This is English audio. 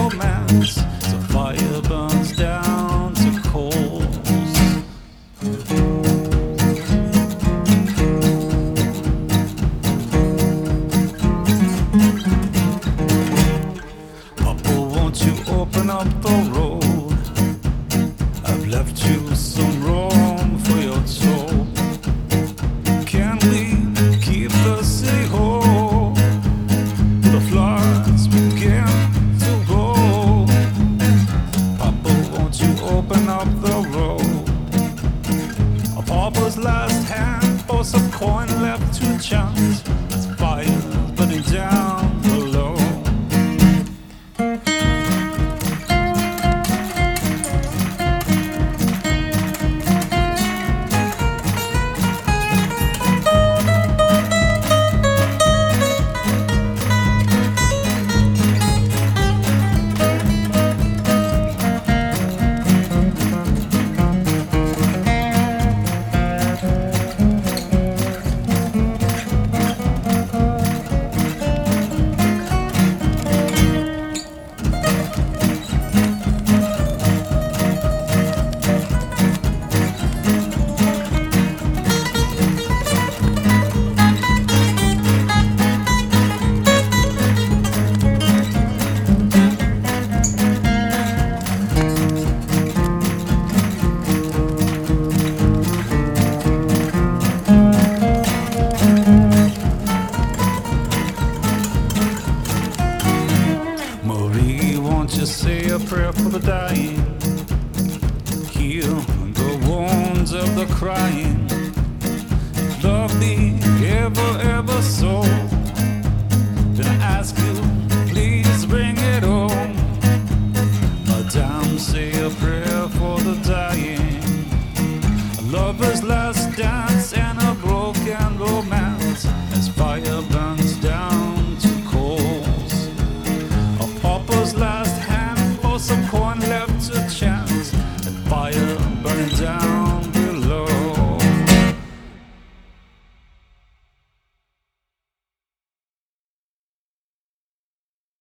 romance. So fire burns down to coals. Papa, won't you open up the road? I've left you some room for your toe. Can we keep the city whole? The floods begin to roll. Papa, won't you open up the road? A pauper's last hand holds a coin left to chance. As fire burning down below. Won't you say a prayer for the dying? Heal the wounds of the crying. Love thee ever, ever so. Then I ask you, please bring it home. Madame, say a prayer for the dying. A lover's last dance and a broken romance. As fire burns down to coals. A pauper's last